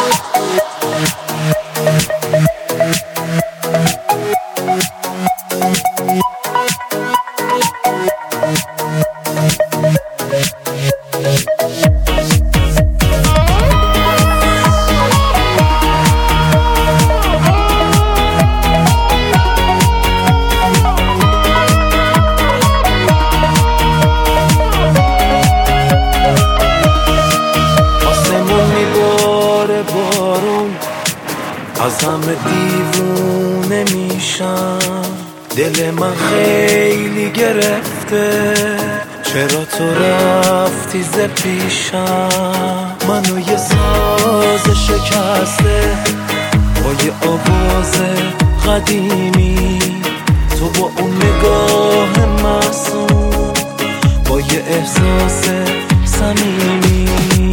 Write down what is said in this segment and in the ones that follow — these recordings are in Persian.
از همه دیوونه میشم، دل من خیلی گرفته، چرا تو رفتی ز پیشم؟ منو یه ساز شکسته با یه آواز قدیمی، تو با اون نگاه معصوم، با یه احساس صمیمی.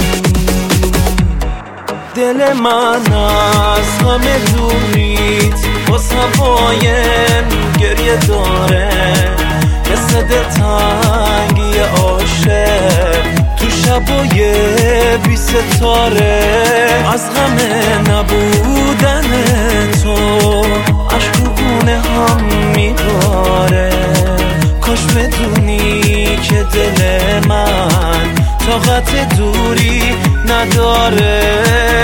دل من از همه دوریت باز هوایم گریه داره، مثل دلتنگی عاشق تو شبای بی ستاره. از غم نبودن تو اشکونه هم میباره، کاش بدونی که دل من طاقت دوری نداره.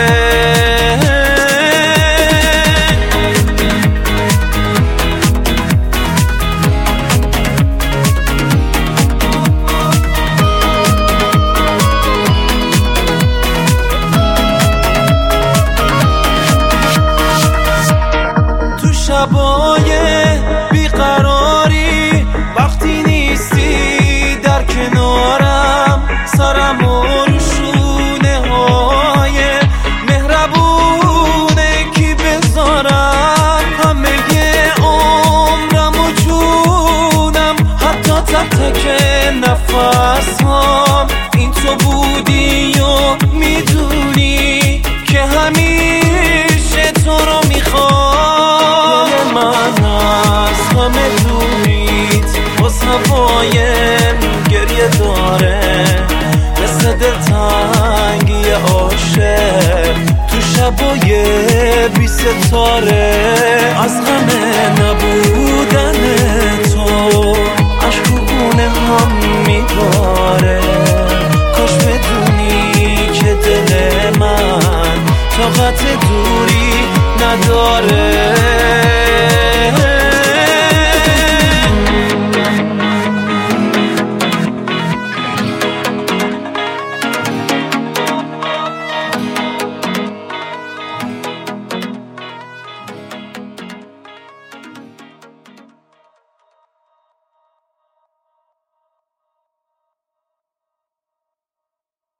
تو شبای بیقراری وقتی نیستی در کنارم، سرم و شونه های مهربونه کی بذارم، همه عمرم و جونم، حتی تک تک نفس هم این تو بودی و میدونی که همیشه تو رو میخوام. دل من از همه دوریت باز هوایم گریه داره، مثل دلتنگی عاشق تو شبای بی ستاره. از غم نبودن تو اشکونه هم میباره، کاش بدونی که دل من طاقت دوری نداره.